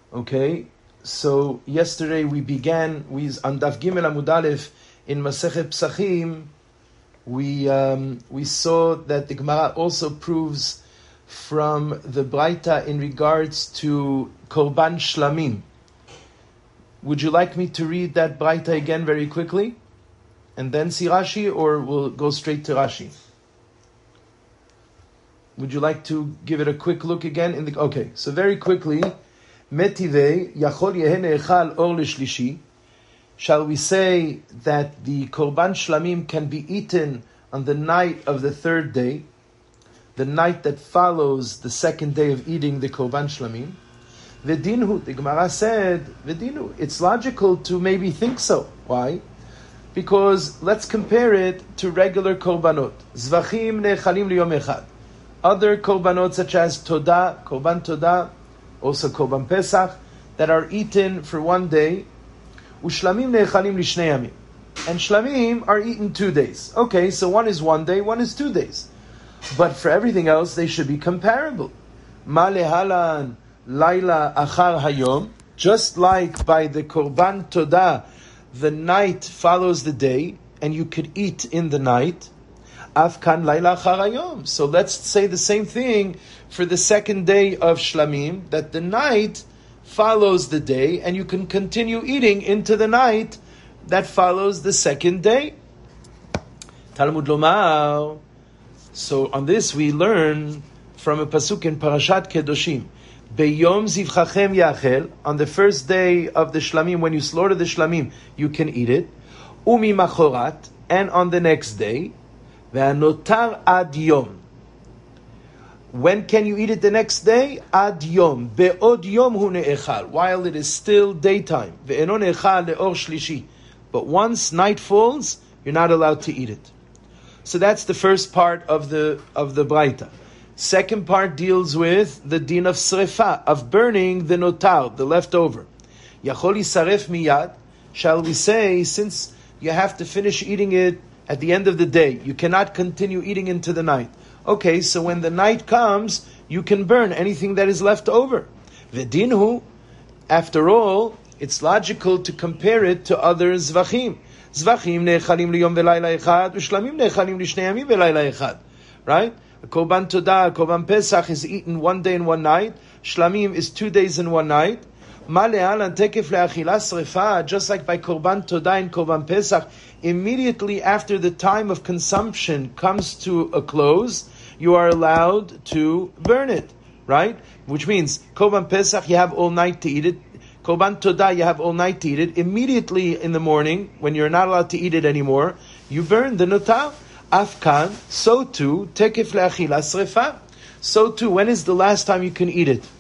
Okay, so yesterday we began on Daf Gimel Amud Aleph in Masechet Psachim. We saw that the Gemara also proves from the Braita in regards to Korban Shlamim. Would you like me to read that Braita again very quickly, and then see Rashi, or we'll go straight to Rashi? Would you like to give it a quick look again? Okay, so very quickly. Metivei yachol yehene echal or l'shlishi. Shall we say that the korban shlamim can be eaten on the night of the third day, the night that follows the second day of eating the korban shlamim? V'dinhu, the Gemara said, v'dinhu, it's logical to maybe think so. Why? Because let's compare it to regular korbanot. Zvachim nechalim liyom echad. Other korbanot such as todah, korban todah, also Korban Pesach, that are eaten for one day. Ushlamim ne'echalim lishnei yamim. And shlamim are eaten 2 days. Okay, so one is 1 day, one is 2 days. But for everything else, they should be comparable. Ma lehalan laila achar hayom. Just like by the Korban Todah, the night follows the day, and you could eat in the night. Afkan laila achar hayom. So let's say the same thing for the second day of Shlamim, that the night follows the day, and you can continue eating into the night that follows the second day. Talmud Lomar. So on this we learn from a pasuk in Parashat Kedoshim. Beyom zivchachem yachel, on the first day of the Shlamim, when you slaughter the Shlamim, you can eat it. Umi machorat, and on the next day. Ve'anotar ad yom. When can you eat it the next day? Ad yom. Be'od yom hu ne'echal. While it is still daytime. Ve'eno ne'echal le'or shlishi. But once night falls, you're not allowed to eat it. So that's the first part of the Braita. Second part deals with the din of srefa, of burning the notar, the leftover. Yachol yisaref miyad. Shall we say, since you have to finish eating it at the end of the day, you cannot continue eating into the night. Okay, so when the night comes, you can burn anything that is left over. V'dinhu, after all, it's logical to compare it to other zvachim. Zvachim ne'echalim liyom v'layla echad, u'shlamim ne'echalim lishnei yamim v'layla echad. Right? A korban todah, a korban pesach is eaten 1 day and 1 night. Shlamim is 2 days and 1 night. Ma le'alan tekef le'achilas srefa, just like by korban todah and korban pesach, immediately after the time of consumption comes to a close, you are allowed to burn it, right? Which means, Korban Pesach, you have all night to eat it. Korban Todah, you have all night to eat it. Immediately in the morning, when you're not allowed to eat it anymore, you burn the notar. Afkan, so too, tekef le'achila srefa. So too, when is the last time you can eat it?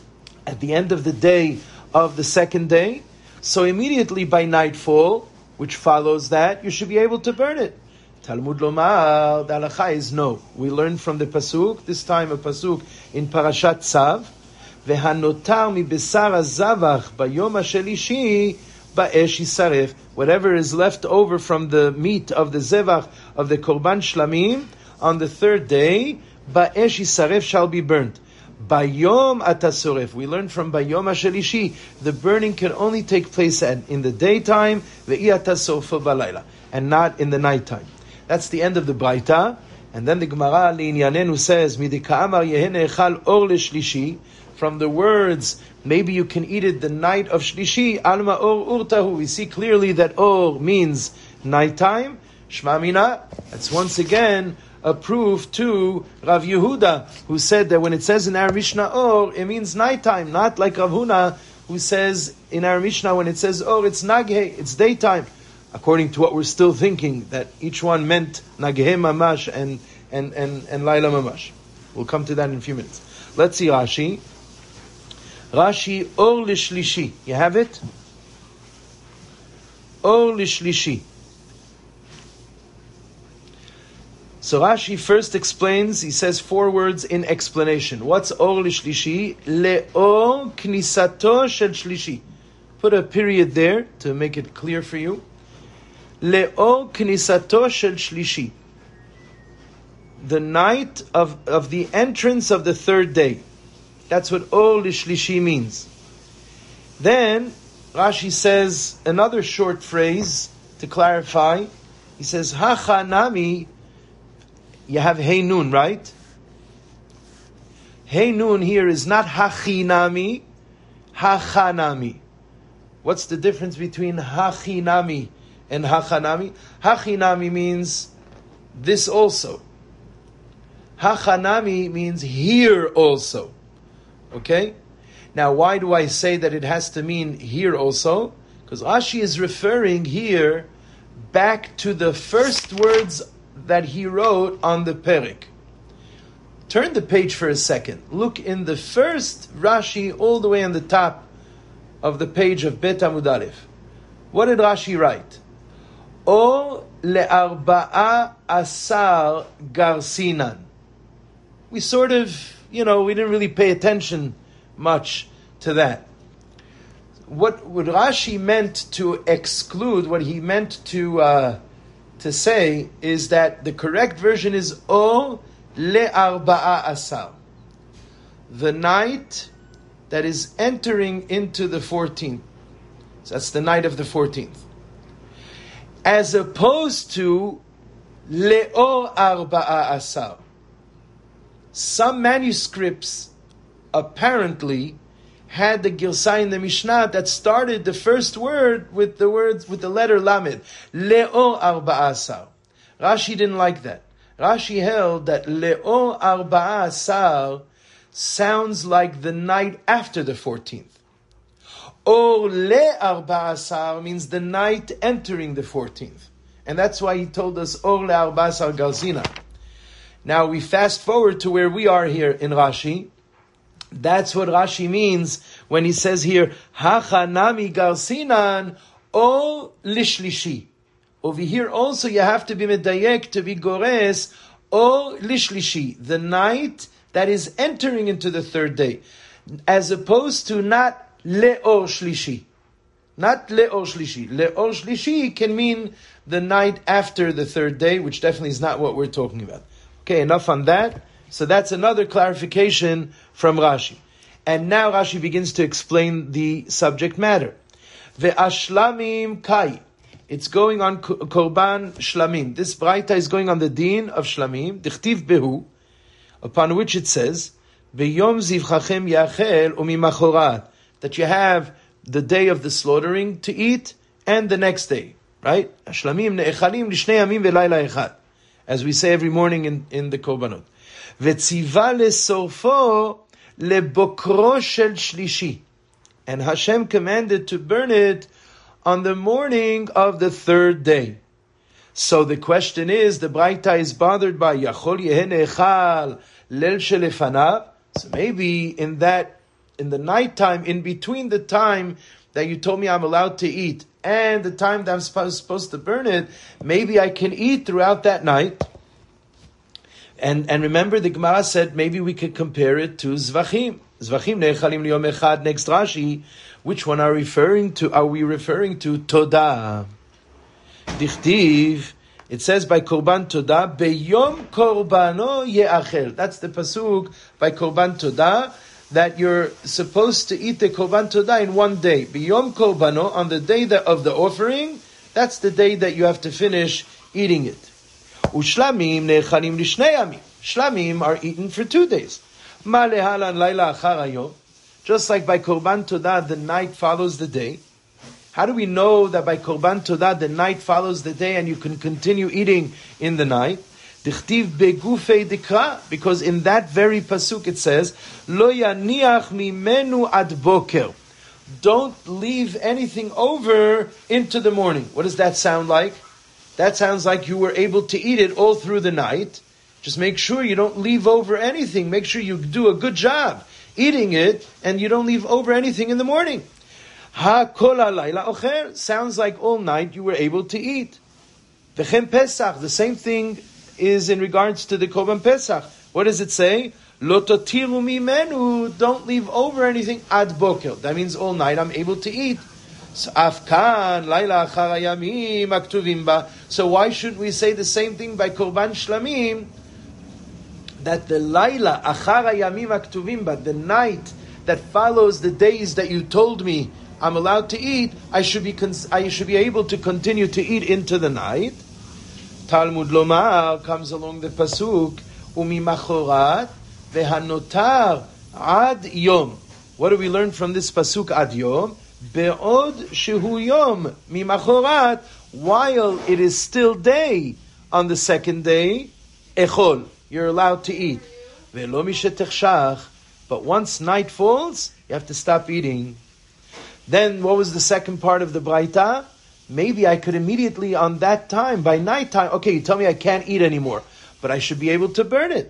At the end of the day of the second day. So immediately by nightfall, which follows that, you should be able to burn it. Talmud Lomar, the halacha is no. We learn from the pasuk, this time a pasuk in Parashat Tzav, V'hanotar mi besar hazavach bayom hashelishi ba'esh yisaref. Whatever is left over from the meat of the zevach, of the korban shlamim, on the third day, ba'esh yisaref shall be burnt. Bayom atasoref. We learn from bayom hashelishi, the burning can only take place in the daytime, ve'i atasofa balayla, and not in the nighttime. That's the end of the Braita. And then the Gemara Li'inyanenu says, Midika'amar yehene echal or l'shlishi, from the words, maybe you can eat it the night of Shlishi, alma or urtahu. We see clearly that or means nighttime. Shma mina, that's once again a proof to Rav Yehuda, who said that when it says in our Mishnah or, it means nighttime, not like Rav Huna, who says in our Mishnah when it says or, it's naghe, it's daytime. According to what we're still thinking, that each one meant Nageh Mamash and Laila Mamash. We'll come to that in a few minutes. Let's see Rashi. Rashi, Or Lishlishi. You have it? Or Lishlishi. So Rashi first explains, he says 4 words in explanation. What's Or Lishlishi? Le'or Knisato Shel Shlishi. Put a period there to make it clear for you. Le'or knisato shel shlishi. The night of the entrance of the third day. That's what or lishlishi means. Then Rashi says another short phrase to clarify. He says, Hachanami, you have Hey Nun, right? Hey Nun here is not Hachinami, Hachanami. What's the difference between Hachinami and Hachanami? Hachinami means this also. Hachanami means here also. Okay? Now, why do I say that it has to mean here also? Because Rashi is referring here back to the first words that he wrote on the Perek. Turn the page for a second. Look in the first Rashi all the way on the top of the page of Bet Amud Aleph. What did Rashi write? O le'arba'a asar garsinan. We sort of, we didn't really pay attention much to that. What Rashi meant to exclude, what he meant to say, is that the correct version is O le'arba'a asar. The night that is entering into the 14th. So that's the night of the 14th. As opposed to le'or arba'a asar. Some manuscripts apparently had the Girsah in the Mishnah that started the first word with the letter Lamed. Le'or arba'a asar. Rashi didn't like that. Rashi held that le'or arba'a asar sounds like the night after the 14th. Or le'arba'a asar means the night entering the 14th. And that's why he told us Or le'arba'a asar galzina. Now we fast forward to where we are here in Rashi. That's what Rashi means when he says here, Hachanami garsinan o lishlishi. Over here also you have to be medayek, to be gores, o lishlishi, the night that is entering into the third day. As opposed to not le'or shlishi. Not le'or shlishi. Le'or shlishi can mean the night after the third day, which definitely is not what we're talking about. Okay, enough on that. So that's another clarification from Rashi. And now Rashi begins to explain the subject matter. Ve'ashlamim kai. It's going on Korban Shlamim. This Braita is going on the Din of Shlamim, Dichtiv Behu, upon which it says, B'yom zivchachem yachel u'mimachorat, that you have the day of the slaughtering to eat and the next day, right? Shlamim ne'echalim l'shnei yamim ve'layla echad, as we say every morning in the Korbanot. V'tziva lesorfo lebokro shel shlishi, and Hashem commanded to burn it on the morning of the third day. So the question is, the Braita is bothered by Yachol Yehen Echal Lel Shelefanav. So maybe in the nighttime, in between the time that you told me I'm allowed to eat and the time that I'm supposed to burn it, maybe I can eat throughout that night. And remember, the Gemara said maybe we could compare it to Zvachim. Zvachim ne'echalim liyom echad. Next Rashi, which one are we referring to? Todah. Dichtiv, it says by Korban Todah, Beyom Korbano Ye'achel. That's the pasuk by Korban Todah, that you're supposed to eat the Korban Todah in one day. Beyom Korbano, on the day of the offering, that's the day that you have to finish eating it. Ushlamim ne'echalim lishnei yamim. Shlamim are eaten for 2 days. Ma lehalan laila achar hayom. Just like by Korban Todah, the night follows the day. How do we know that by Korban Todah, the night follows the day and you can continue eating in the night? Dichtiv begufei dikra, because in that very pasuk it says, Lo yaniach mimenu ad boker. Don't leave anything over into the morning. What does that sound like? That sounds like you were able to eat it all through the night. Just make sure you don't leave over anything. Make sure you do a good job eating it and you don't leave over anything in the morning. Ha kol halayla ocher. Sounds like all night you were able to eat. V'chem Pesach. The same thing is in regards to the Korban Pesach. What does it say? Lo totiru mimenu. Don't leave over anything ad boker. That means all night I'm able to eat. So afkan laila achar hayamim aktuvim ba. So why shouldn't we say the same thing by Korban Shlamim? That the laila achar hayamim aktuvim ba, the night that follows the days that you told me I'm allowed to eat, I should be able to continue to eat into the night. Talmud Lomar comes along the pasuk, umimachorat vehanotar ad yom. What do we learn from this pasuk ad yom? Be'od shehu yom mimachorat, while it is still day on the second day, echol, you're allowed to eat. Ve'lo mishetechshach, but once night falls, you have to stop eating. Then what was the second part of the Braita? Maybe I could immediately on that time, by night time, okay, you tell me I can't eat anymore, but I should be able to burn it.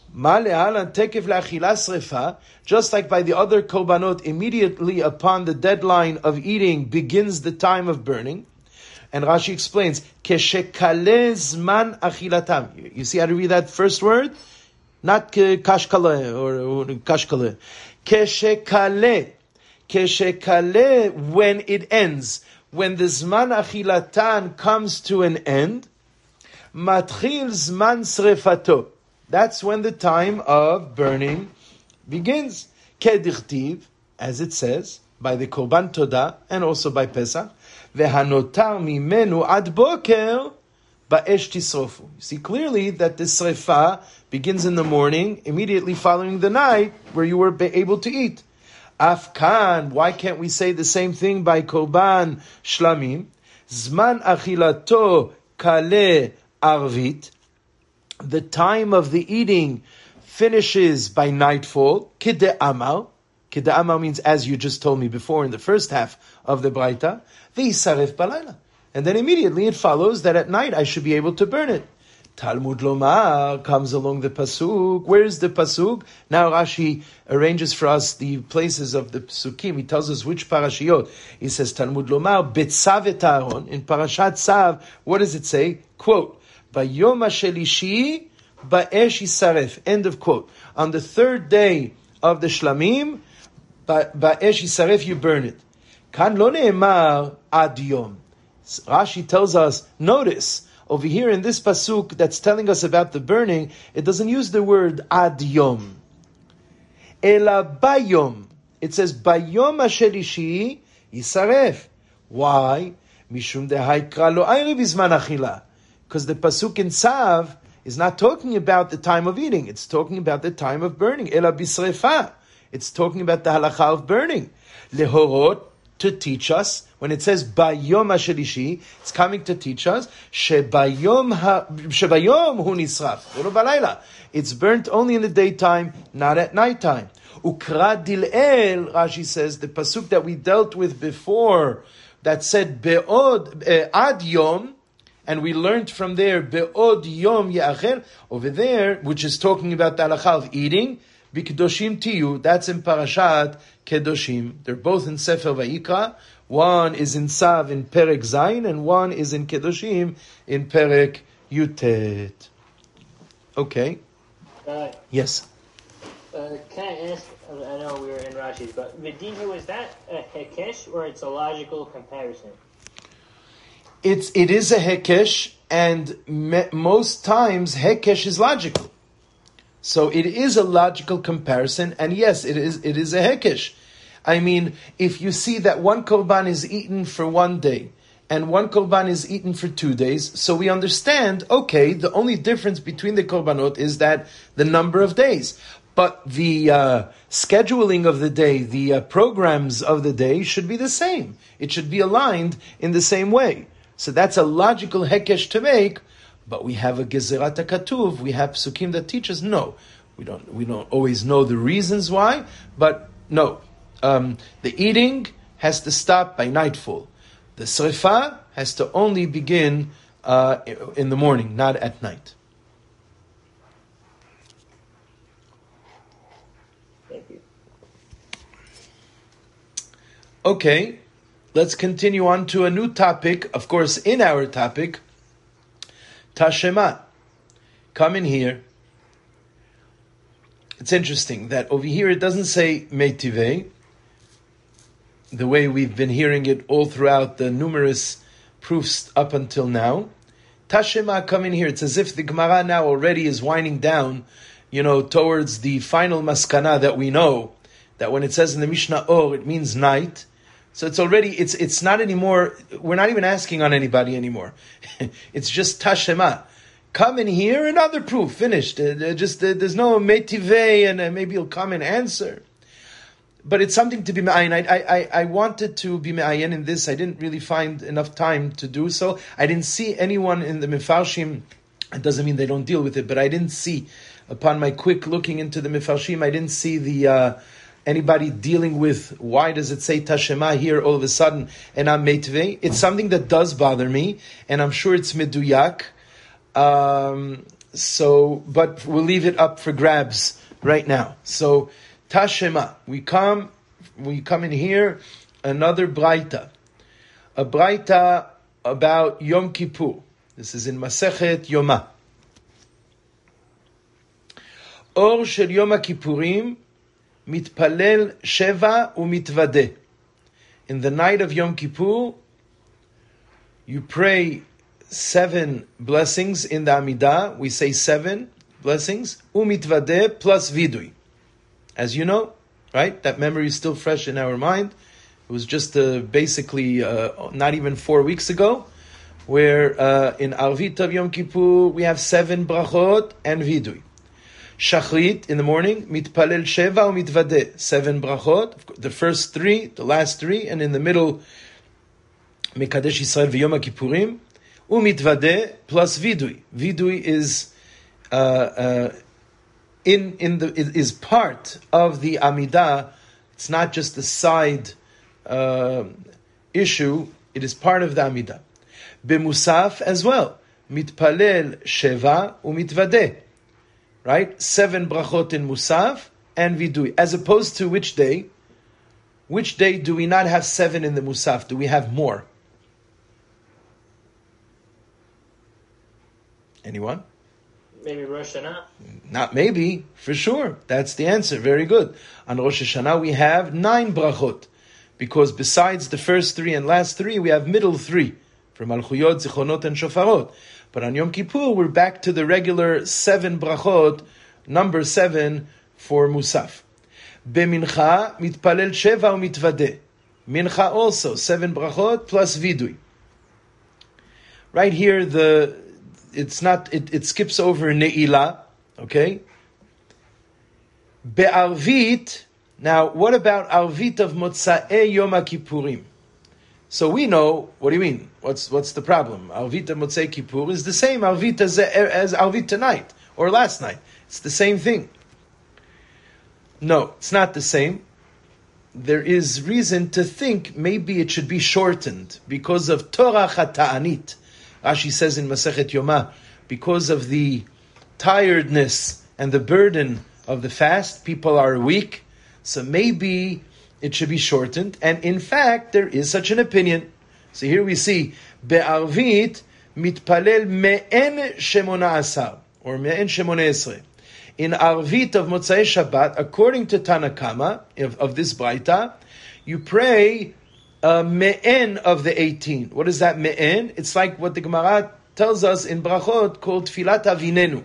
Just like by the other korbanot, immediately upon the deadline of eating begins the time of burning. And Rashi explains, Keshekale zman achilatam. You see how to read that first word? Not kashkale or kashkale. Keshekale. Keshekale, when it ends. When the zman achilatan comes to an end, matchil zman srefato. That's when the time of burning begins. Kedichtiv, as it says, by the Korban Todah and also by Pesach, vehanotar mimenu ad boker ba'esh tisrofu. You see clearly that the srefa begins in the morning, immediately following the night, where you were able to eat. Afkan, why can't we say the same thing by Korban Shlamim? Zman achilato kale arvit. The time of the eating finishes by nightfall. Kide'amal. Kide'amal means, as you just told me before in the first half of the Braita, V'yisaref balayla. And then immediately it follows that at night I should be able to burn it. Talmud Lomar comes along the pasuk. Where is the pasuk? Now Rashi arranges for us the places of the pasukim. He tells us which parashiyot. He says Talmud Lomar betzav et Aaron in Parashat Tzav. What does it say? Quote: Bayom hashelishi ba'esh yisaref. End of quote. On the third day of the Shlamim, ba'esh yisaref, you burn it. Kan lo ne'emar ad yom. Rashi tells us, notice, over here in this pasuk that's telling us about the burning, it doesn't use the word ad yom. Ela bayom. It says bayom hashelishi yisaref. Why? Mishum dehaikra lo ayri bizman achila. Because the pasuk in Tzav is not talking about the time of eating. It's talking about the time of burning. Ela bisrefa. It's talking about the halacha of burning. Lehorot, to teach us. When it says bayom hashelishi, it's coming to teach us shebayom hu nisraf, olo balayla. It's burnt only in the daytime, not at nighttime. Ukra dil'el, Rashi says, the pasuk that we dealt with before that said be'od ad yom, and we learned from there be'od yom ya'acher, over there, which is talking about the halacha of eating. B'kedoshim tiyu, that's in Parashat Kedoshim. They're both in Sefer Vayikra. One is in Tzav in Perek Zayin, and one is in Kedoshim in Perek Yutet. Okay. Yes. Can I ask, I know we were in Rashi's, but Vidinu, is that a hekesh or it's a logical comparison? It is a hekesh, and most times hekesh is logical. So it is a logical comparison, and yes, it is a hekesh. I mean, if you see that one korban is eaten for 1 day, and one korban is eaten for 2 days, so we understand, okay, the only difference between the korbanot is that the number of days. But the scheduling of the day, the programs of the day should be the same. It should be aligned in the same way. So that's a logical hekesh to make. But we have a Gezerat HaKatuv, we have psukim that teach us, no. We don't always know the reasons why, but no. The eating has to stop by nightfall. The srefa has to only begin in the morning, not at night. Thank you. Okay, let's continue on to a new topic, of course, in our topic, Tashema. Come in here. It's interesting that over here it doesn't say Meitivei, the way we've been hearing it all throughout the numerous proofs up until now. Tashema, come in here. It's as if the Gemara now already is winding down, towards the final maskana that we know, that when it says in the Mishnah Or, it means night. So it's already, it's not anymore, we're not even asking on anybody anymore. It's just Tashema. Come and hear another proof, finished. There's no metivei, and maybe you'll come and answer. But it's something to be me'ayin. I wanted to be me'ayin in this. I didn't really find enough time to do so. I didn't see anyone in the Mefarshim. It doesn't mean they don't deal with it, but I didn't see, upon my quick looking into the Mefarshim, I didn't see the anybody dealing with why does it say Tashema here all of a sudden and I'm Meitvei. It's something that does bother me, and I'm sure it's Meduyak. But we'll leave it up for grabs right now. So, Tashema, we come in here, another Braita. A Braita about Yom Kippur. This is in Masechet Yoma. Or shel Yom Kippurim mitpalel sheva umitvadeh. In the night of Yom Kippur, you pray 7 blessings in the Amidah. We say 7 blessings. Umitvadeh plus vidui. As you know, right? That memory is still fresh in our mind. It was just basically not even 4 weeks ago, where in Arvit of Yom Kippur we have 7 brachot and vidui. Shachrit in the morning, mitpalel sheva umitvadeh, 7 brachot, the first 3, the last 3, and in the middle, Mekadesh Yisrael v'Yom Kippurim, umitvadeh plus vidui. Vidui is is part of the Amidah. It's not just a side issue. It is part of the Amidah. B'musaf as well, mitpalel sheva umitvadeh. Right? 7 brachot in Musaf and Vidui. As opposed to which day? Which day do we not have 7 in the Musaf? Do we have more? Anyone? Maybe Rosh Hashanah? Not maybe, for sure. That's the answer. Very good. On Rosh Hashanah we have 9 brachot. Because besides the first 3 and last 3, we have middle 3. From Malchuyot, Zichronot, and Shofarot. But on Yom Kippur, we're back to the regular 7 brachot, number 7 for Musaf. Bemincha, mitpalel sheva umitvadeh. Mincha also, 7 brachot plus vidui. Right here, it skips over Ne'ilah, okay? Be'arvit, now what about Arvit of Motza'e Yom Kippurim? So we know, what do you mean? What's the problem? Arvit of Motzei Kippur is the same Arvit as Arvit tonight, or last night. It's the same thing. No, it's not the same. There is reason to think maybe it should be shortened, because of Torah Ta'anit. Rashi says in Masechet Yoma, because of the tiredness and the burden of the fast, people are weak, so maybe it should be shortened. And in fact, there is such an opinion. So here we see, Be'arvit mitpalel me'en shemona asar, or me'en shemona esre. In Arvit of Motzei Shabbat, according to Tanakama, of this Braita, you pray me'en of the 18. What is that me'en? It's like what the Gemara tells us in Brachot called Tfilat Avinenu.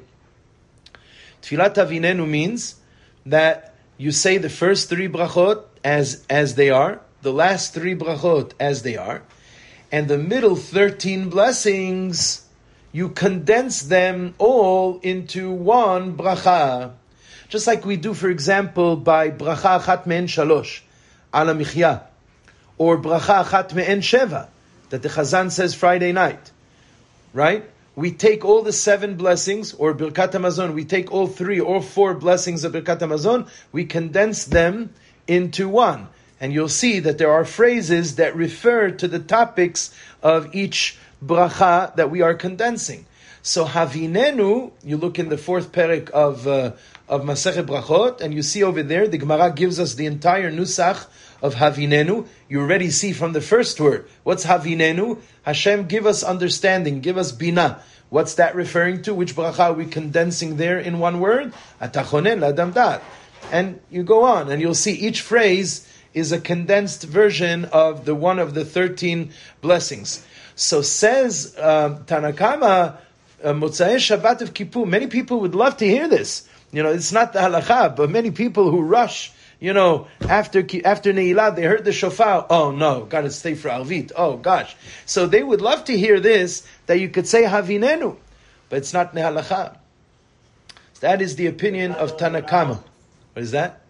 Tfilat Avinenu means that you say the first 3 brachot as they are, the last 3 brachot as they are, and the middle 13 blessings, you condense them all into one bracha. Just like we do, for example, by bracha achat me'en shalosh, ala michya, or bracha achat me'en sheva, that the Chazan says Friday night, right? We take all the 7 blessings, or Birkat HaMazon, we take all 3 or 4 blessings of Birkat HaMazon, we condense them into one. And you'll see that there are phrases that refer to the topics of each bracha that we are condensing. So Havinenu, you look in the 4th perek of Masechet Brachot, and you see over there, the Gemara gives us the entire nusach of Havinenu. You already see from the first word. What's Havinenu? Hashem, give us understanding, give us bina. What's that referring to? Which bracha are we condensing there in one word? Atachonen l'adam dat. And you go on, and you'll see each phrase is a condensed version of the one of the 13 blessings. So says Tanakama, Motzei Shabbat of Kippur. Many people would love to hear this. You know, it's not the halakha, but many people who rush after Ne'ilah, they heard the shofar. Oh no, got to stay for Arvit. Oh gosh. So they would love to hear this, that you could say Havinenu, but it's not Nehalacha. That is the opinion of Tanakama. What is that?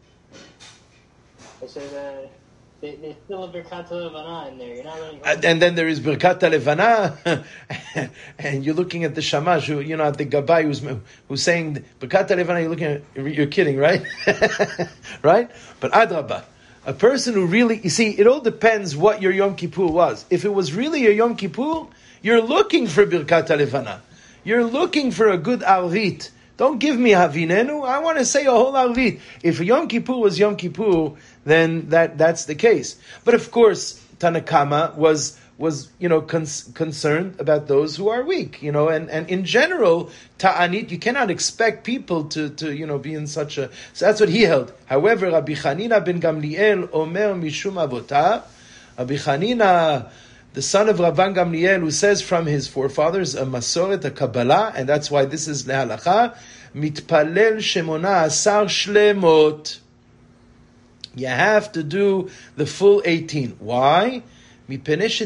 I said, there's still a Birkat Levana in there. You're not really. And then there is Birkat Levana, and you're looking at the Shamash, who, at the Gabbai who's saying Birkat Levana. You're kidding, right? Right? But Adrabah, a person who really, you see, it all depends what your Yom Kippur was. If it was really a Yom Kippur, you're looking for Birkat Levana. You're looking for a good Arvit. Don't give me Havinenu. I want to say a whole Arvit. If Yom Kippur was Yom Kippur, then that's the case. But of course, Tanakama was concerned about those who are weak, and in general, Ta'anit, you cannot expect people to be in such a, so that's what he held. However, Rabbi Chanina ben Gamliel Omer Mishum Avotah, Rabbi Chanina, the son of Rabban Gamliel, who says from his forefathers, a Masoret, a Kabbalah, and that's why this is Lehalacha, Mitpalel Shemona Asar Shlemot. You have to do the full 18. Why? Because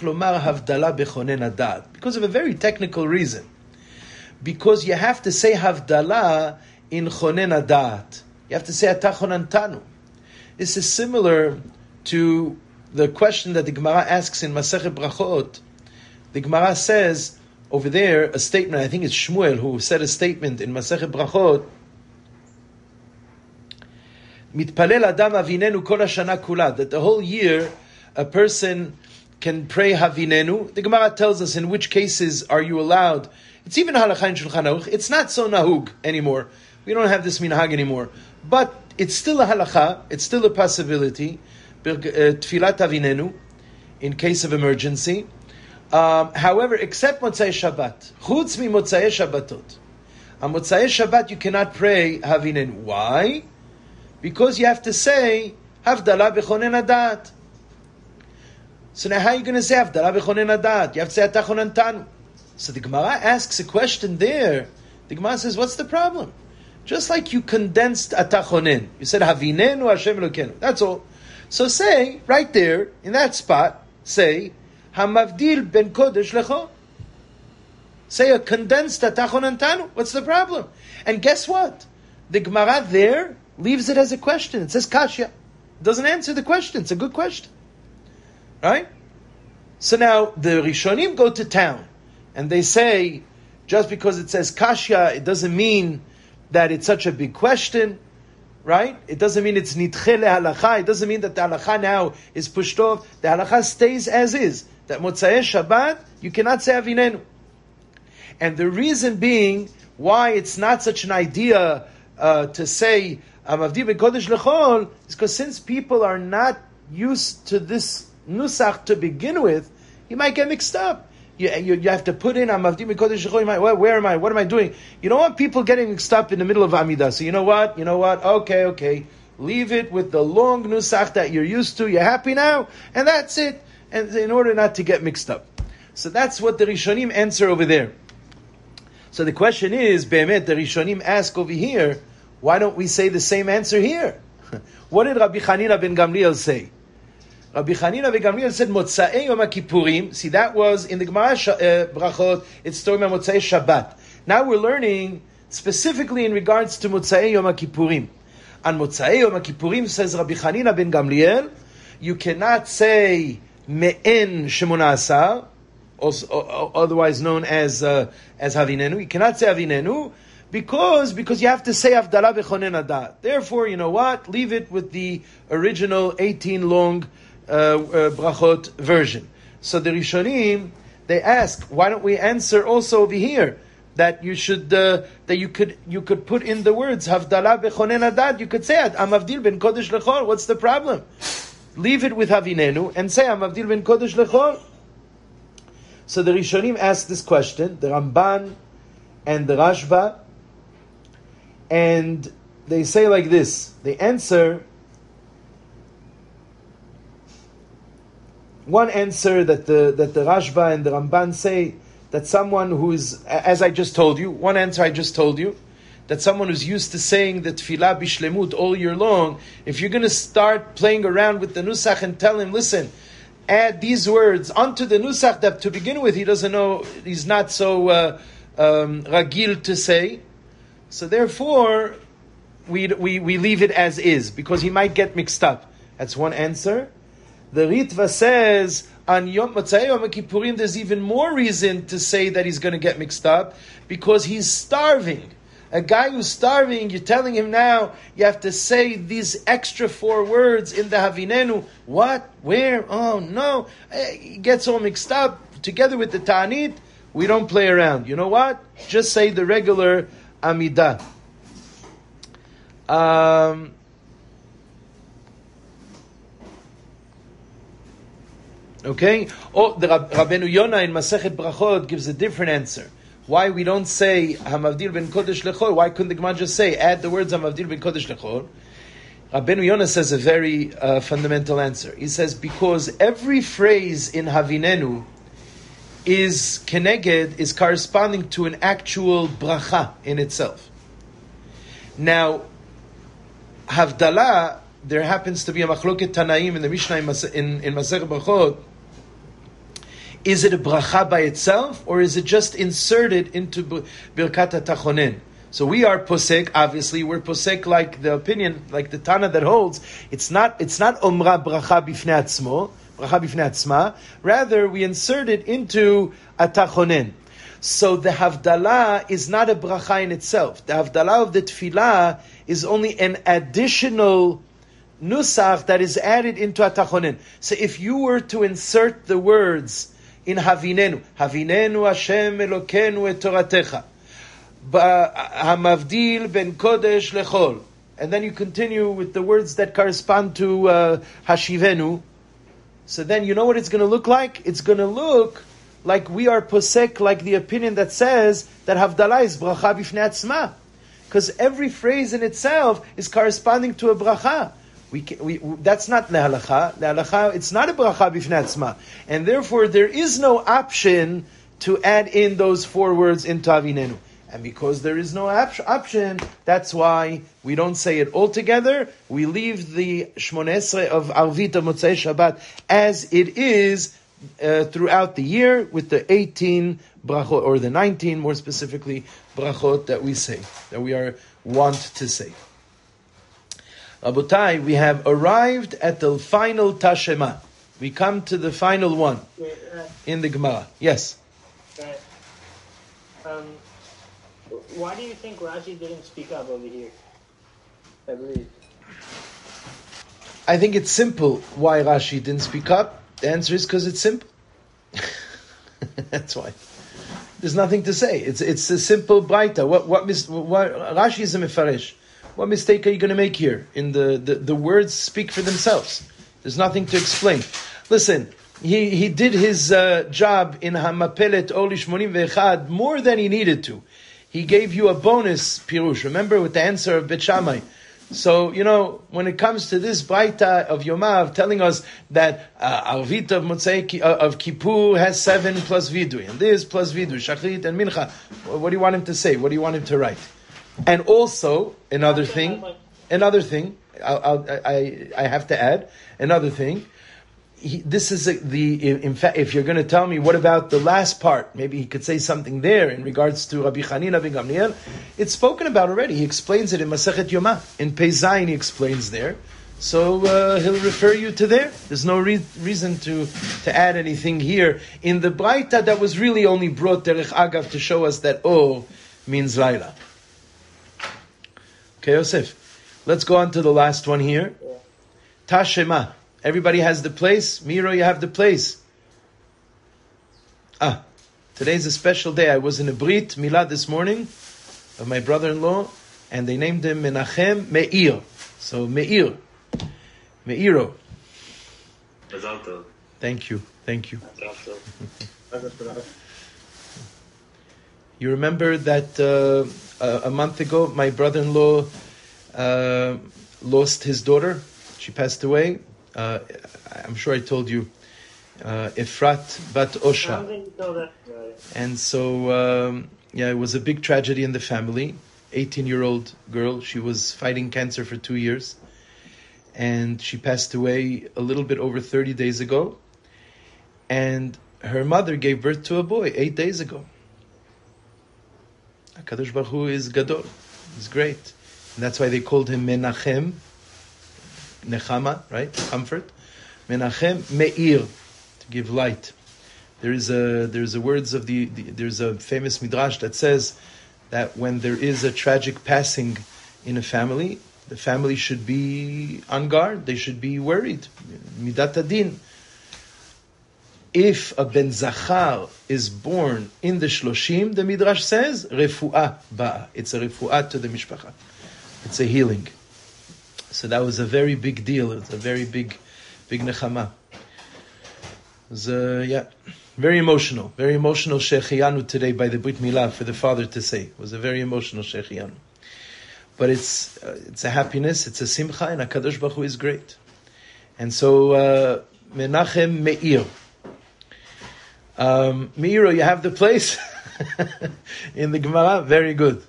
of a very technical reason. Because you have to say Havdalah in Chonen Adat. You have to say Atah Chonantanu. This is similar to the question that the Gemara asks in Masechet Brachot. The Gemara says over there a statement, I think it's Shmuel who said a statement in Masechet Brachot, Mitpalel Adam Avinenu Kol HaShana Kula, that the whole year a person can pray Havinenu. The Gemara tells us in which cases are you allowed. It's even Halacha in Shulchan Aruch. It's not so nahug anymore. We don't have this minhag anymore. But it's still a halacha. It's still a possibility. Tfilat Havinenu in case of emergency. However, except Motzei Shabbat. Chutz mi Motzei Shabbatot. On Motzei Shabbat you cannot pray Havinenu. Why? Because you have to say Havdalah b'chonen adat. So now how are you going to say Havdalah b'chonen adat? You have to say Atah Chonantanu. So the Gemara asks a question there. The Gemara says, what's the problem? Just like you condensed Atah Chonen. You said Havinenu Hashem Elokeinu. That's all. So say, right there, in that spot, say Hamavdil ben Kodesh Lecho. Say a condensed Atah Chonantanu. What's the problem? And guess what? The Gemara there leaves it as a question. It says Kashya. It doesn't answer the question. It's a good question. Right? So now the Rishonim go to town and they say, just because it says Kashya, it doesn't mean that it's such a big question. Right? It doesn't mean it's nidche le'halacha. It doesn't mean that the halacha now is pushed off. The halacha stays as is. That Motzei Shabbat, you cannot say Avinenu. And the reason being why it's not such an idea to say Amavdi ben Kodesh Lechol is because since people are not used to this nusach to begin with, you might get mixed up. You have to put in Amavdi ben Kodesh Lechol. Where am I? What am I doing? You don't want people getting mixed up in the middle of Amidah. So you know what? Okay. Leave it with the long nusach that you're used to. You're happy now, and that's it. And in order not to get mixed up. So that's what the Rishonim answer over there. So the question is, Be'emet, the Rishonim ask over here, why don't we say the same answer here? What did Rabbi Chanina ben Gamliel say? Rabbi Chanina ben Gamliel said, Motzei Yom HaKippurim. See, that was in the Gemara Brachot, it's talking about Motzei Shabbat. Now we're learning specifically in regards to Motzei Yom HaKippurim. On Motzei Yom HaKippurim, says Rabbi Chanina ben Gamliel, you cannot say Me'en Shemona Asar, also otherwise known as Havinenu. You cannot say Havinenu, because you have to say Havdalah b'chonen adat. Therefore, you know what? Leave it with the original 18 long brachot version. So the Rishonim, they ask, why don't we answer also over here that you should that you could put in the words Havdalah b'chonen adat. You could say it, Amavdil ben Kodesh Lechol. What's the problem? Leave it with Havinenu and say Amavdil ben Kodesh Lechol. So the Rishonim ask this question, the Ramban and the Rashba, and they say like this. They answer, one answer that the Rashba and the Ramban say, that someone who is, as I just told you, one answer I just told you, that someone who's used to saying the tefillah bishlemut all year long, if you're going to start playing around with the nusach and tell him, listen, add these words onto the nusach that to begin with he doesn't know, he's not so ragil to say. So therefore, we leave it as is, because he might get mixed up. That's one answer. The Ritva says, on Yom Motzei Yom Kippurim, there's even more reason to say that he's going to get mixed up, because he's starving. A guy who's starving, you're telling him now, you have to say these extra 4 words in the Havinenu. What? Where? Oh, no. He gets all mixed up. Together with the Ta'anit, we don't play around. You know what? Just say the regular Amidah. Okay? Oh, the Rabbeinu Yonah in Masechet Brachot gives a different answer. Why we don't say Hamavdil ben Kodesh Lechol? Why couldn't the Gemara just say, add the words Hamavdil ben Kodesh Lechol? Rabbeinu Yonah says a very fundamental answer. He says, because every phrase in Havinenu is keneged, is corresponding to an actual bracha in itself. Now, Havdalah, there happens to be a machloket Tanaim in the Mishnah in Masechet Brachot. Is it a bracha by itself, or is it just inserted into Birkat HaTachonen? So we are posek, obviously, we're posek like the opinion, like the Tana that holds, it's not Omra bracha bifnei atzmo, bracha bifnei atzma, rather we insert it into HaTachonen. So the Havdalah is not a bracha in itself. The Havdalah of the Tefillah is only an additional nusach that is added into HaTachonen. So if you were to insert the words in Havinenu Hashem Elokeinu et Toratecha, Hamavdil ben Kodesh Lechol, and then you continue with the words that correspond to Hashivenu, so then you know what it's going to look like? It's going to look like we are posek, like the opinion that says that Havdalah is bracha bifnei atzma, because every phrase in itself is corresponding to a bracha. That's not le'halacha. Le'halacha, it's not a bracha bifnei atzma, and therefore there is no option to add in those 4 words into Avinenu. And because there is no option, that's why we don't say it all together. We leave the Shmoneh Esrei of Arvit of Motzei Shabbat as it is throughout the year, with the 18 brachot, or the 19 more specifically, brachot that we say, that we are wont to say. Rabotai, we have arrived at the final Tashema. We come to the final one in the Gemara. Yes? Why do you think Rashi didn't speak up over here? I believe. I think it's simple why Rashi didn't speak up. The answer is because it's simple. That's why. There's nothing to say. It's a simple braita. What Rashi is a mefaresh. What mistake are you going to make here? In the words speak for themselves. There's nothing to explain. Listen, he did his job in Hamapelet Or Lishmonim Ve'echad more than he needed to. He gave you a bonus pirush. Remember with the answer of Bet Shammai. So, when it comes to this braita of Yomav telling us that Arvit of Motzei of Kippur has 7 plus Vidui, and this plus Vidui, Shachrit and Mincha, what do you want him to say? What do you want him to write? And also, another thing, I have to add, another thing, this is in fact, if you're going to tell me, what about the last part? Maybe he could say something there in regards to Rabbi Chanina ben Gamliel. It's spoken about already. He explains it in Masechet Yomah. In Pei Zayin he explains there. So he'll refer you to there. There's no reason to add anything here. In the Braita that was really only brought Derech Agav to show us that O means Laila. Okay, Yosef. Let's go on to the last one here. Tashema. Everybody has the place. Miro, you have the place. Today's a special day. I was in a Brit Milah this morning of my brother-in-law, and they named him Menachem Meir. So Meir. Meiro. Thank you. You remember that a month ago, my brother-in-law lost his daughter. She passed away. I'm sure I told you, Efrat Bat Osha. And so, it was a big tragedy in the family. 18-year-old girl. She was fighting cancer for 2 years. And she passed away a little bit over 30 days ago. And her mother gave birth to a boy 8 days ago. HaKadosh Baruch Hu is Gadol. He's great. And that's why they called him Menachem. Nechama, right? Comfort. Menachem Meir, to give light. There's a words of there's a famous midrash that says that when there is a tragic passing in a family, the family should be on guard. They should be worried. Midat adin. If a ben zachar is born in the shloshim, the midrash says refuah ba'a. It's a refuah to the mishpacha. It's a healing. So that was a very big deal. It's a very big nechama. It was very emotional Shechianu today by the Brit Milah for the father to say. It was a very emotional Shechianu. But it's a happiness, it's a simcha, and HaKadosh Baruch Hu is great. And so Menachem Meir. Meiro, you have the place in the Gemara. Very good.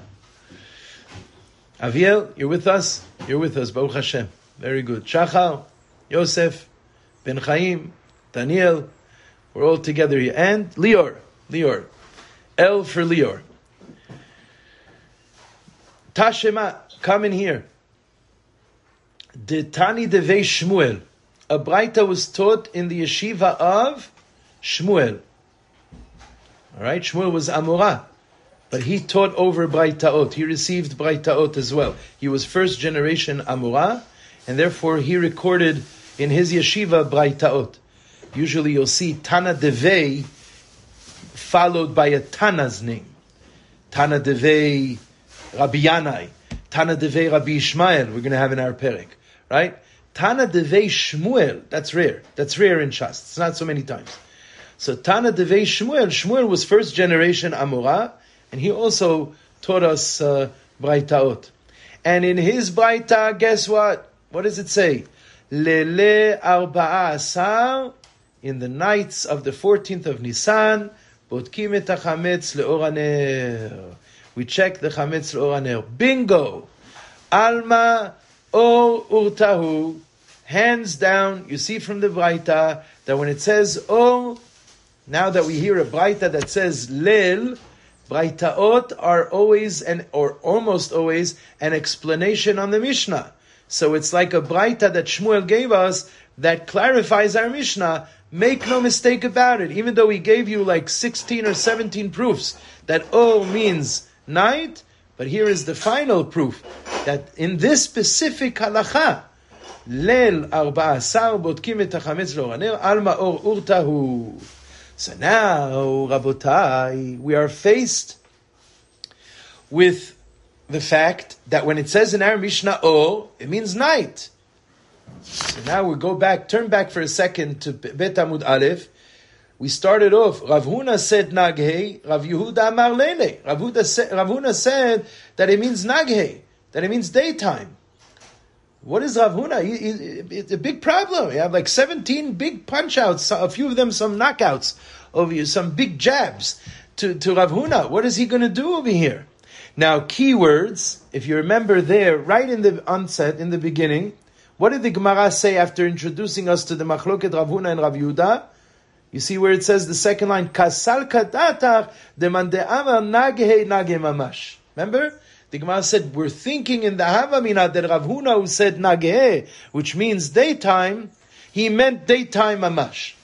Aviel, you're with us. Baruch Hashem. Very good. Shachar, Yosef, Ben Chaim, Daniel. We're all together here. And Lior. L for Lior. Tashema, come in here. Detani Devei Shmuel. A Braita was taught in the yeshiva of Shmuel. All right, Shmuel was Amorah, but he taught over Braitaot. He received Braitaot as well. He was first generation Amorah, and therefore he recorded in his yeshiva Braitaot. Usually you'll see Tana Devei followed by a Tana's name. Tana Devei Rabbi Yanai, Tana Devei Rabbi Ishmael, we're going to have in our Perek, right? Tana Devei Shmuel, that's rare. That's rare in Shas. It's not so many times. So Tana Devei Shmuel. Shmuel was first generation Amorah, and he also taught us Braitaot. And in his Braita, guess what? What does it say? Lele Arba'a Asar, in the nights of the 14th of Nisan, Botkim et HaChametz le'or haner. We check the Chametz le'or haner. Bingo! Alma or urtahu. Hands down, you see from the Braita that when it says or, now that we hear a Braita that says Lel, Braitaot are always or almost always an explanation on the Mishnah. So it's like a Braita that Shmuel gave us that clarifies our Mishnah. Make no mistake about it. Even though he gave you like 16 or 17 proofs that O means night, but here is the final proof that in this specific halacha, Lel arba'a asar botkim et hachametz le'or haner al ma'or urtahu. So now, Rabotai, we are faced with the fact that when it says in our Mishnah or, it means night. So now we turn back for a second to Bet Amud Aleph. We started off, Rav Huna said Naghei, Rav Yehuda Amar Lele. Rav Huna said that it means Naghei, that it means daytime. What is Rav Huna? It's a big problem. You have like 17 big punch-outs, a few of them some knockouts over you, some big jabs to Rav Huna. What is he going to do over here? Now, keywords, if you remember there, right in the onset, in the beginning, what did the Gemara say after introducing us to the Machloket Rav Huna and Rav Yehuda? You see where it says the second line, Kasal kadatach demande'ava naghe naghe mamash. Remember? The Gemara said, we're thinking in the Havamina that Rav Huna who said naghe, which means daytime, he meant daytime mamash.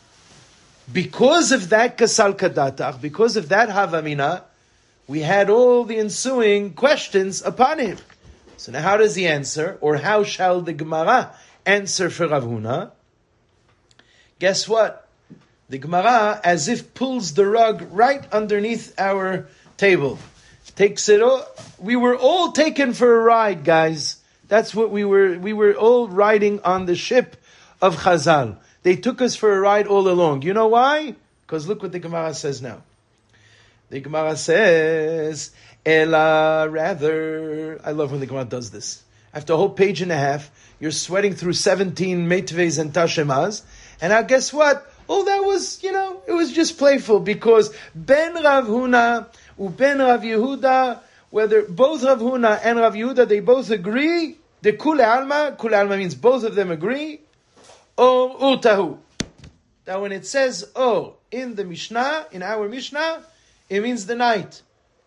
Because of that Kasal kadatach, because of that Havamina, we had all the ensuing questions upon him. So now how does he answer? Or how shall the Gemara answer for Rav Huna? Guess what? The Gemara, as if pulls the rug right underneath our table. Takes it all. We were all taken for a ride, guys. That's what we were. We were all riding on the ship of Chazal. They took us for a ride all along. You know why? Because look what the Gemara says now. The Gemara says, Ela, rather, I love when the Gemara does this. After a whole page and a half, you're sweating through 17 Meitves and Tashemas, and now guess what? Oh, that was, it was just playful, because Ben Rav Huna, Ben Rav Yehuda, whether both Rav Huna and Rav Yehuda, they both agree, the Kule Alma means both of them agree, or Urtahu. Now when it says or in the Mishnah, in our Mishnah, it means the night.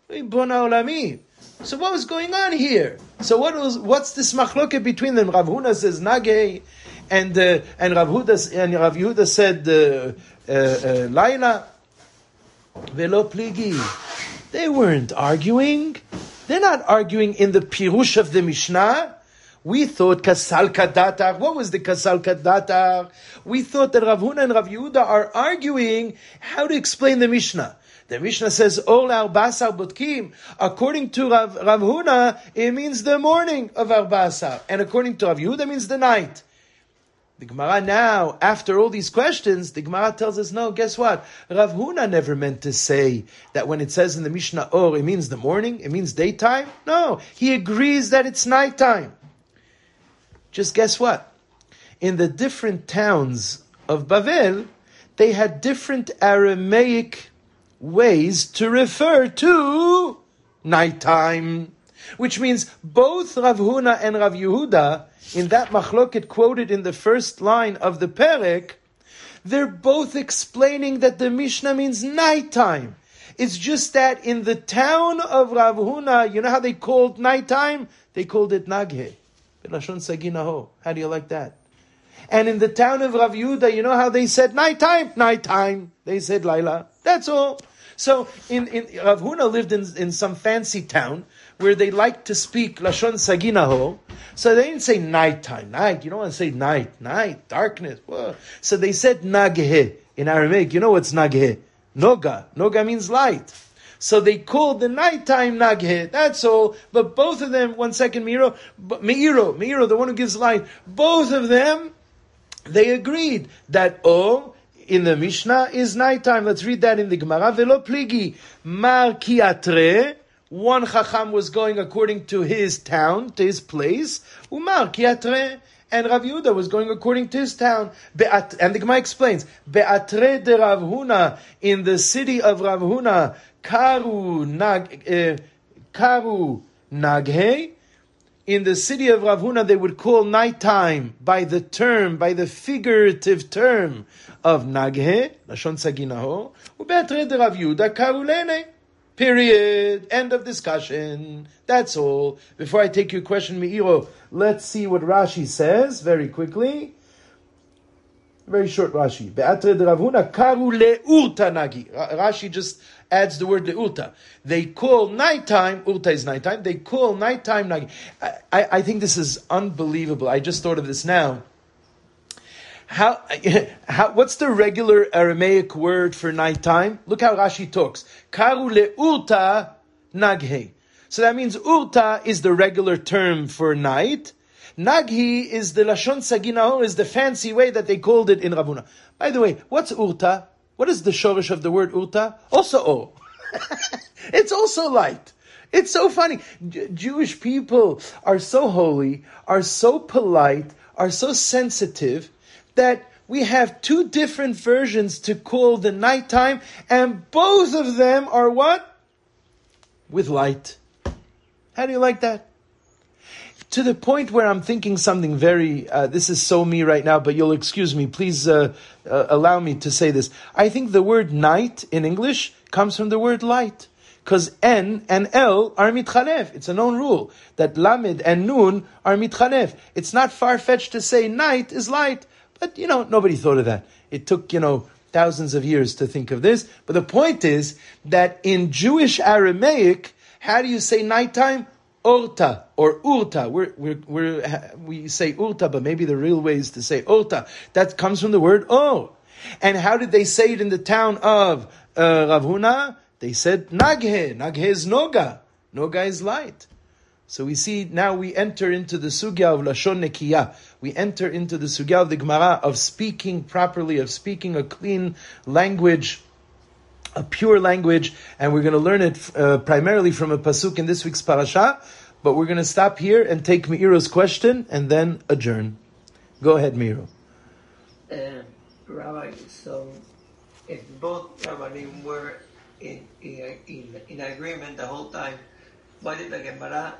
So what was going on here? So what's this machloket between them? Rav Huna says Nageh, and Rav Yehuda said Laila. Velo pligi. They weren't arguing. They're not arguing in the pirush of the Mishnah. We thought kasal kadatar. What was the kasal kadatar? We thought that Rav Huna and Rav Yehuda are arguing how to explain the Mishnah. The Mishnah says, Ol Arbasar Botkim. According to Rav Huna, it means the morning of Arbasar. And according to Rav Yehuda, it means the night. The Gemara now, after all these questions, the Gemara tells us, no, guess what? Rav Huna never meant to say that when it says in the Mishnah, Or, it means the morning, it means daytime. No, he agrees that it's nighttime. Just guess what? In the different towns of Bavel, they had different Aramaic ways to refer to nighttime, which means both Rav Huna and Rav Yehuda, in that machloket quoted in the first line of the perek, they're both explaining that the Mishnah means nighttime. It's just that in the town of Rav Huna, you know how they called nighttime? They called it Naghe. How do you like that? And in the town of Rav Yehuda, you know how they said nighttime? Nighttime. They said Laila. That's all. So in Rav Huna lived in some fancy town where they liked to speak Lashon Saginaho. So they didn't say nighttime, night. You don't want to say night, darkness. Whoa. So they said Naghe in Aramaic. You know what's Naghe? Noga. Noga means light. So they called the nighttime Naghe. That's all. But both of them, one second, Meiro, the one who gives light, both of them, they agreed that in the Mishnah is nighttime. Let's read that in the Gemara. Velo pligi mar kiatre. One Chacham was going according to his town, to his place. Umar kiatre. And Rav Yehuda was going according to his town. And the Gemara explains, Be'atre de Rav Huna, in the city of Rav Huna, Karu Naghe. In the city of Rav Huna, they would call nighttime by the figurative term of Naghe, Lashon Saginaho. Ube'atre de Rav Yehuda, Karu Lene. Period. End of discussion. That's all. Before I take your question, Meiro, let's see what Rashi says very quickly. Very short Rashi. Be'atre de Rav Huna karu le'urta nagi. Rashi just adds the word le'urta. They call nighttime, urta is nighttime, they call nighttime nagi. I think this is unbelievable. I just thought of this now. What's the regular Aramaic word for nighttime? Look how Rashi talks. Karu le'urta naghe. So that means urta is the regular term for night. Naghi is the Lashon Saginaho, is the fancy way that they called it in Rav Huna. By the way, what's urta? What is the shorish of the word urta? Also o. It's also light. It's so funny. Jewish people are so holy, are so polite, are so sensitive, that we have two different versions to call the nighttime, and both of them are what? With light. How do you like that? To the point where I'm thinking something very, this is so me right now, but you'll excuse me, please allow me to say this. I think the word night in English comes from the word light. Because N and L are mitchalef. It's a known rule that Lamed and Nun are mitchalef. It's not far-fetched to say night is light. But, nobody thought of that. It took, thousands of years to think of this. But the point is that in Jewish Aramaic, how do you say nighttime? Orta or urta. We say urta, but maybe the real way is to say orta. That comes from the word or. And how did they say it in the town of Rav Huna? They said naghe. Naghe is noga. Noga is light. So we see now we enter into the sugya of Lashon Nekiya. We enter into the sugya of the Gemara of speaking properly, of speaking a clean language, a pure language, and we're going to learn it primarily from a pasuk in this week's parasha. But we're going to stop here and take Meiro's question and then adjourn. Go ahead, Meiro. Rabbi, so if both Rabbanim were in agreement the whole time studied the Gemara,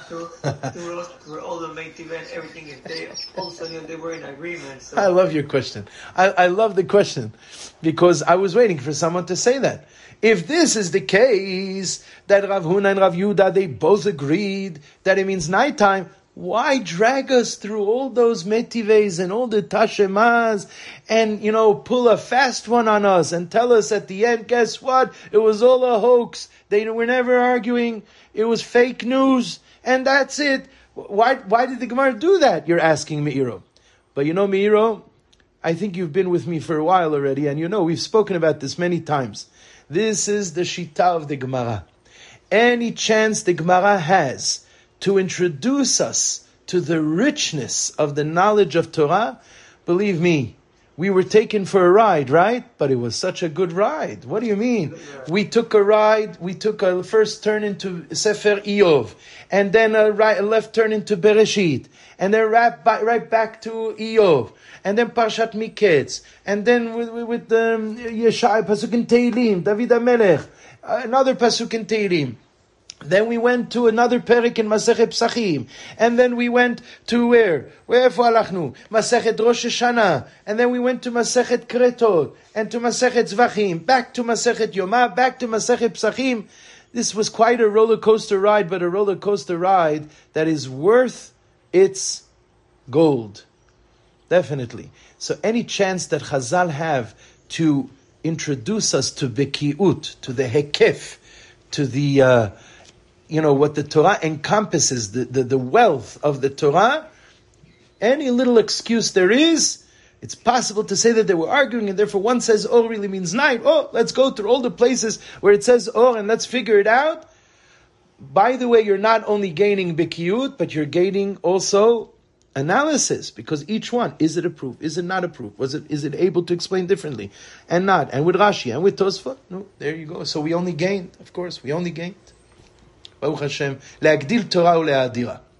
through all the main event, everything is there. All of a sudden they were in agreement. So. I love your question. I love the question because I was waiting for someone to say that. If this is the case, that Rav Huna and Rav Yehuda, they both agreed that it means nighttime, why drag us through all those metives and all the tashemas and, pull a fast one on us and tell us at the end, guess what? It was all a hoax. They were never arguing. It was fake news. And that's it. Why did the Gemara do that? You're asking Meiro. But Meiro, I think you've been with me for a while already, and we've spoken about this many times. This is the Shita of the Gemara. Any chance the Gemara has to introduce us to the richness of the knowledge of Torah, believe me, we were taken for a ride, right? But it was such a good ride. What do you mean? We took a ride, we took a first turn into Sefer Iyov, and then a left turn into Bereshit, and then right back to Iyov, and then Parshat Miketz, and then with Yeshai, Pasuk in Tehillim, David HaMelech, another Pasuk in Tehillim. Then we went to another perik in Masechet Psachim. And then we went to where? Where'efo halachnu? Masechet Rosh Hashanah. And then we went to Masechet Kretot. And to Masechet Zvachim. Back to Masechet Yomah. Back to Masechet Psachim. This was quite a roller coaster ride, but a roller coaster ride that is worth its gold. Definitely. So any chance that Chazal have to introduce us to Bekiut, to the Hekef, to the... what the Torah encompasses, the wealth of the Torah, any little excuse there is, it's possible to say that they were arguing, and therefore one says Or really means night. Oh, let's go through all the places where it says Or and let's figure it out. By the way, you're not only gaining Bikiyut, but you're gaining also analysis, because each one, is it a proof? Is it not a proof? Is it able to explain differently? And not. And with Rashi and with Tosfot, no, there you go. So we only gained, of course, Baruch Hashem, להגדיל תורה ולהאדירה.